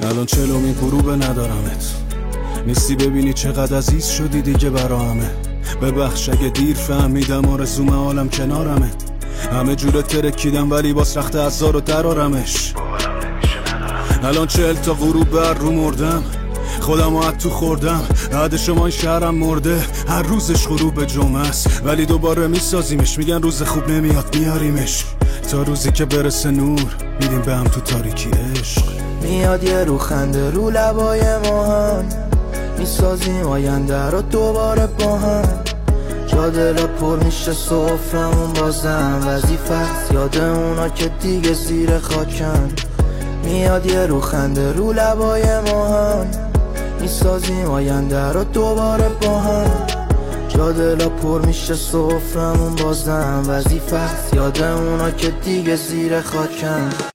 الان چلومین غروبه ندارمت، نیستی ببینی چقدر عزیز شدی دیگه برا همه. ببخش اگه دیر فهمیدم آرزوم عالم کنارمه. همه جورت ترکیدم ولی باز رخت عزا رو درارمش. الان 40 تا غروب بر رو مردم، خودم رو تو خوردم. عهد شما این شهرم مرده، هر روزش غروب جمعه است ولی دوباره میسازیمش. میگن روز خوب نمیاد میاریمش، تا روزی که برسه نور میدیم به هم تو تاریکی عشق. میاد یه رو خنده رو لبای ما هم، میسازیم آینده رو دوباره با هم. جا دل پر میشه سفرمون بازم، وظیفه یاد اونا که دیگه زیر خاکن. میاد یه رو خنده رو لبای ما هم، میسازیم آینده رو دوباره با هم. جا دل پر میشه سفرمون بازم، وظیفه یاد اونا که دیگه زیر خاکن.